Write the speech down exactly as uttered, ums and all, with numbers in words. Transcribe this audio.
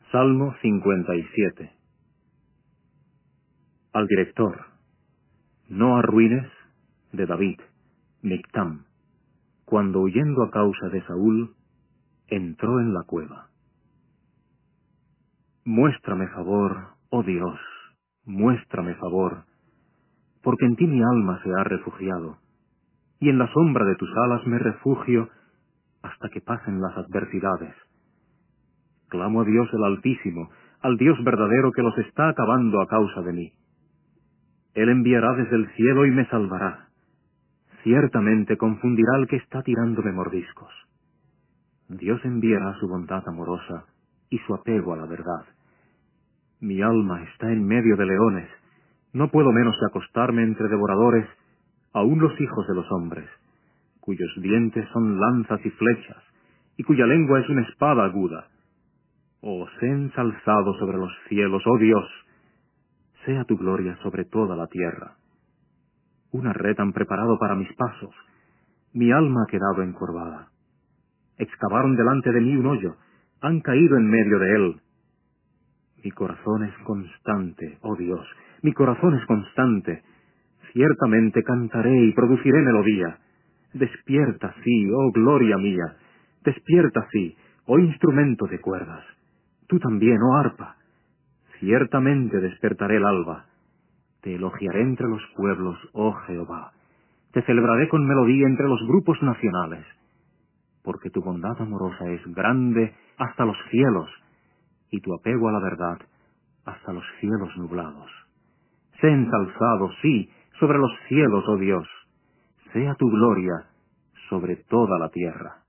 Salmo cincuenta y siete. Al director. No arruines, de David, Mictam, cuando huyendo a causa de Saúl, entró en la cueva. Muéstrame favor, oh Dios, muéstrame favor, porque en ti mi alma se ha refugiado, y en la sombra de tus alas me refugio hasta que pasen las adversidades. Clamo a Dios el Altísimo, al Dios verdadero que los está acabando a causa de mí. Él enviará desde el cielo y me salvará. Ciertamente confundirá al que está tirándome mordiscos. Dios enviará su bondad amorosa y su apego a la verdad. Mi alma está en medio de leones. No puedo menos de acostarme entre devoradores, aun los hijos de los hombres, cuyos dientes son lanzas y flechas, y cuya lengua es una espada aguda. Os he ensalzado sobre los cielos, oh Dios, sea tu gloria sobre toda la tierra. Una red han preparado para mis pasos, mi alma ha quedado encorvada. Excavaron delante de mí un hoyo, han caído en medio de él. Mi corazón es constante, oh Dios, mi corazón es constante. Ciertamente cantaré y produciré melodía. Despierta, sí, oh gloria mía. Despierta, sí, oh instrumento de cuerdas. Tú también, oh arpa. Ciertamente despertaré el alba. Te elogiaré entre los pueblos, oh Jehová. Te celebraré con melodía entre los grupos nacionales. Porque tu bondad amorosa es grande hasta los cielos, y tu apego a la verdad hasta los cielos nublados. Sé ensalzado, sí, sobre los cielos, oh Dios. Sea tu gloria sobre toda la tierra.